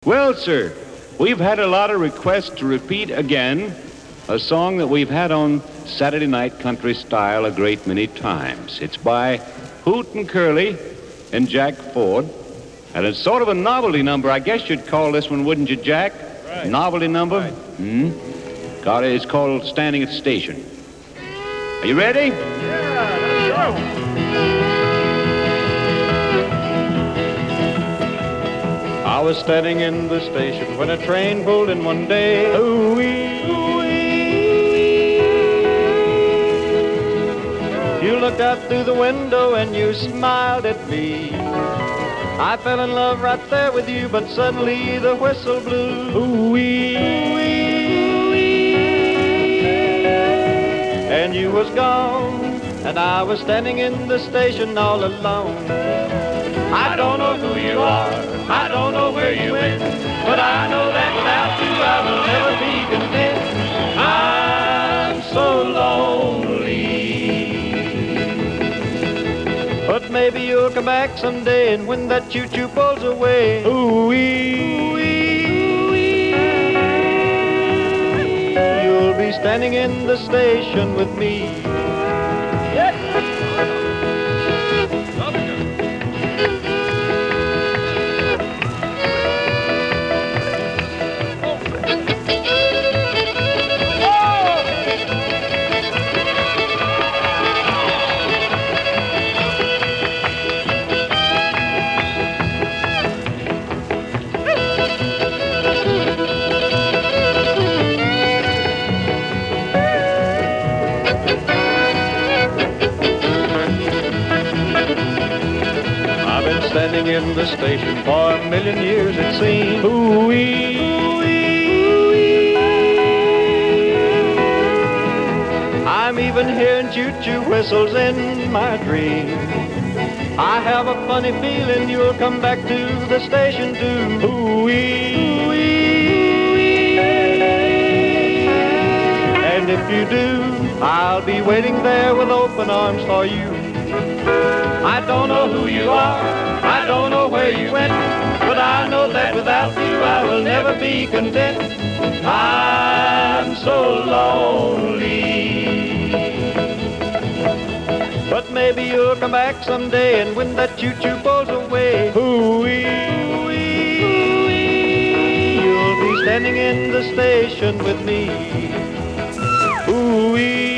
Well, sir, we've had a lot of requests to repeat again a song that we've had on Saturday Night Country Style a great many times. It's by Hoot and Curly and Jack Ford, and it's sort of a novelty number. I guess you'd call this one, wouldn't you, Jack? Right. Novelty number? Right. Got it. It's called Standing at the Station. Are you ready? Yeah, let's go. I was standing in the station when a train pulled in one day. Ooh-wee, ooh-wee. You looked out through the window and you smiled at me. I fell in love right there with you, but suddenly the whistle blew. Ooh-wee, ooh-wee. And you was gone, and I was standing in the station all alone. I don't know who you are, I don't know where you went, but I know that without you I will never be content. I'm so lonely. But maybe you'll come back someday, and when that choo-choo pulls away, ooh-wee, ooh-wee, you'll be standing in the station with me. Standing in the station for a million years it seems. Ooh-wee, ooh-wee, ooh-wee. I'm even hearing choo-choo whistles in my dreams. I have a funny feeling you'll come back to the station too. Ooh-wee, ooh-wee. And if you do, I'll be waiting there with open arms for you. I don't know who you are, I don't know where you went, but I know that without you I will never be content. I'm so lonely. But maybe you'll come back someday, and when that choo-choo pulls away, ooh-wee, ooh-wee, ooh-wee, you'll be standing in the station with me. Ooh-wee.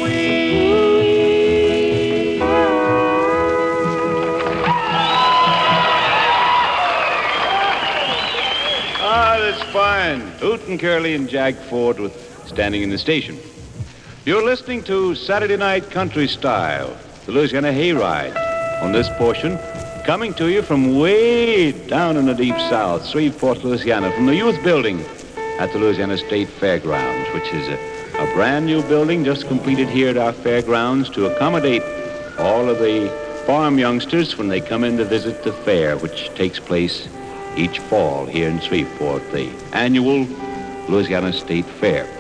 That's fine. Hoot and Curly and Jack Ford with Standing in the Station. You're listening to Saturday Night Country Style, the Louisiana Hayride. On this portion, coming to you from way down in the deep south, Shreveport, Louisiana, from the Youth Building at the Louisiana State Fairgrounds, which is a brand new building just completed here at our fairgrounds to accommodate all of the farm youngsters when they come in to visit the fair, which takes place each fall here in Shreveport, the annual Louisiana State Fair.